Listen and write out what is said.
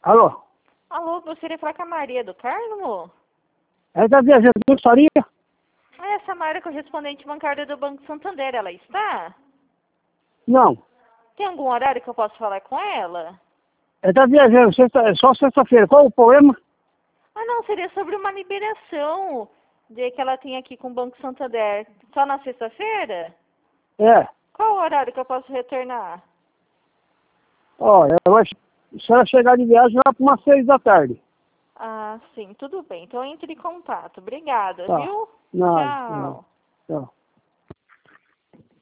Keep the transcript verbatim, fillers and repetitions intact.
Alô? Alô, gostaria de falar com a Maria do Carmo? Ela está viajando com Faria? Ah, essa Maria é correspondente bancária do Banco Santander, ela está? Não. Tem algum horário que eu posso falar com ela? Ela está viajando sexta, é só sexta-feira. Qual o problema? Ah, não, seria sobre uma liberação de que ela tem aqui com o Banco Santander. Só na sexta-feira? É. Qual o horário que eu posso retornar? Ó, ela vai, se ela chegar de viagem, vai para umas seis da tarde. Ah, sim, tudo bem. Então entre em contato. Obrigada, Tá. viu? Nada, Tchau. nada. Tchau.